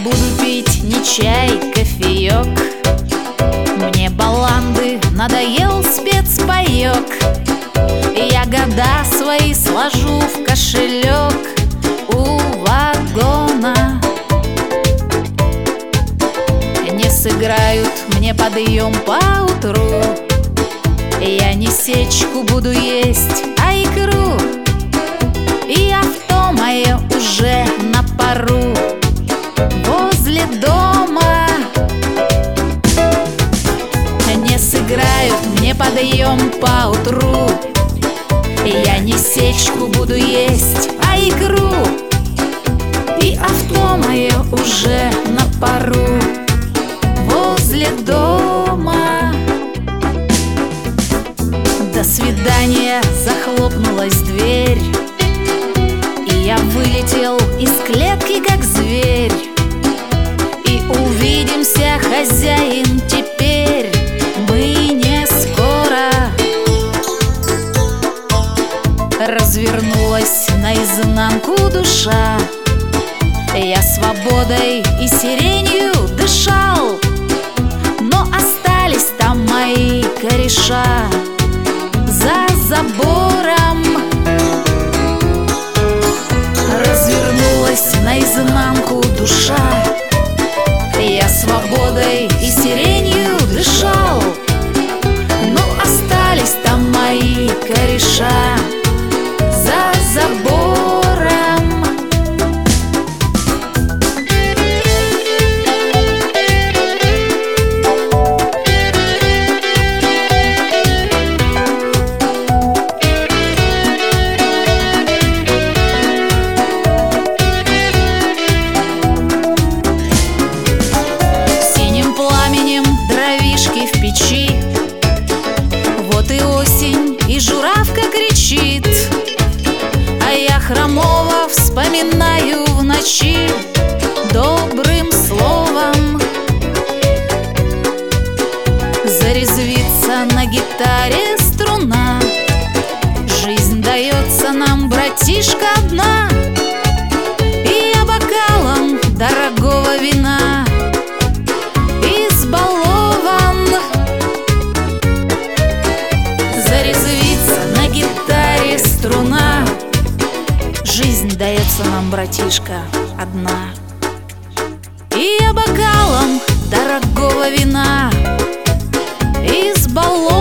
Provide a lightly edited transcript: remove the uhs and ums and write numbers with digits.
буду пить не чай, кофеек. Мне баланды надоел спецпаек. Я года свои сложу в кошелек у вагона. Не сыграют мне подъем поутру. Я не сечку буду есть, а икру. И авто мое уже на пару возле дома. Не сыграют мне подъем поутру. Я не сечку буду есть, а икру. И авто мое уже на пару возле дома. До свидания, захлопнулась дверь, и я вылетел из клетки, как зверь. И увидимся, хозяин, теперь мы не скоро. Развернулась наизнанку душа. Я свободой и сиренью дышал, но остались там мои кореша за забором. Развернулась наизнанку душа. Я свободой и сиренью дышал, но остались там мои кореша за забором. Вот и осень, и журавка кричит, а я хромого вспоминаю в ночи добрым словом. Зарезвится на гитаре струна. Жизнь дается нам, братишка, одна. И я бокалом дорогого вина избалован. Зарезвится на гитаре струна. Жизнь дается нам, братишка, одна. И я бокалом дорогого вина избалован.